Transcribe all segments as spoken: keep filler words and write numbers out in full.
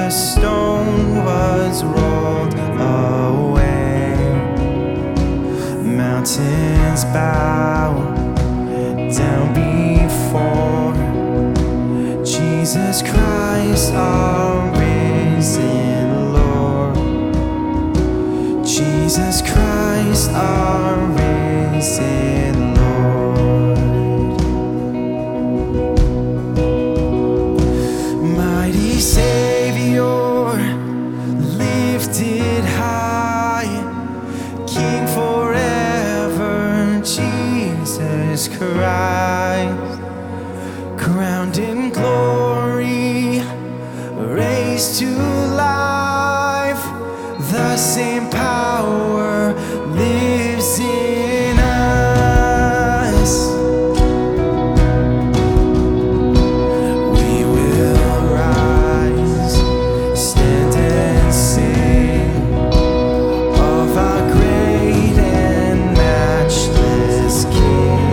stone was rolled away. Mountains bow down before Jesus Christ, our risen Lord. Jesus Christ, our risen Lord. Mighty Savior, lifted high, King forever, Jesus Christ, crowned in glory, raised to life, the same power lives in us. We will rise, stand and sing of our great and matchless King,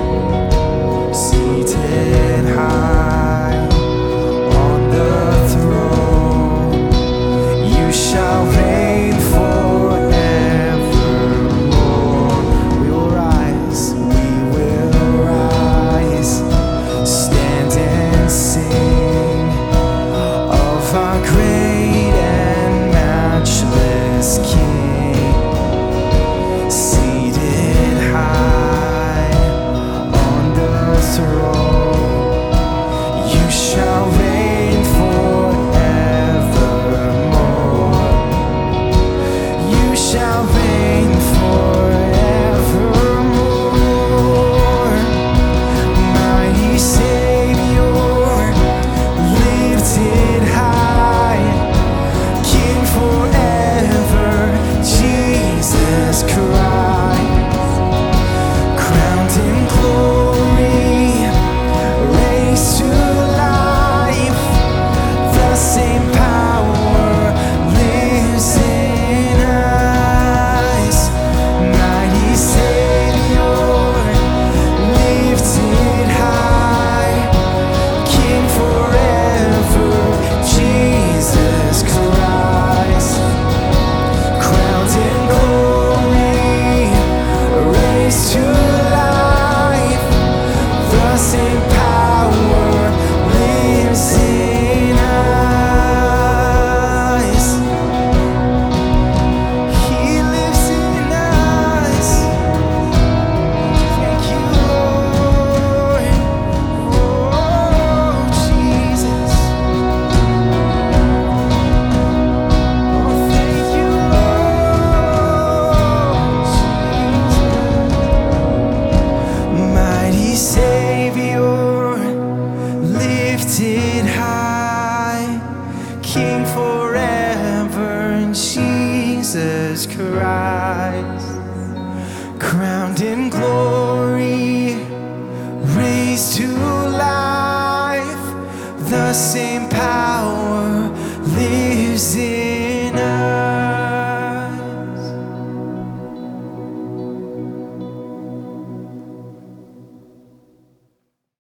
seated high on the throne. You shall reign forevermore. We will rise, we will rise, stand and sing of our great and matchless King, seated high on the throne. You shall reign forevermore. You shall reign forevermore. Mighty Savior, lifted high, King forever, Jesus Christ, crowned in glory, raised to life, the same power lives in us. Mighty Savior, lifted high, King forever, Jesus Christ, crowned in glory, raised to life, the same power lives in us. He lives in us. Thank you, Lord. Oh, Jesus. Oh, thank you, Lord. Mighty Savior, lifted high, King forever, Jesus Christ, crowned in glory, raised to life, the same power lives in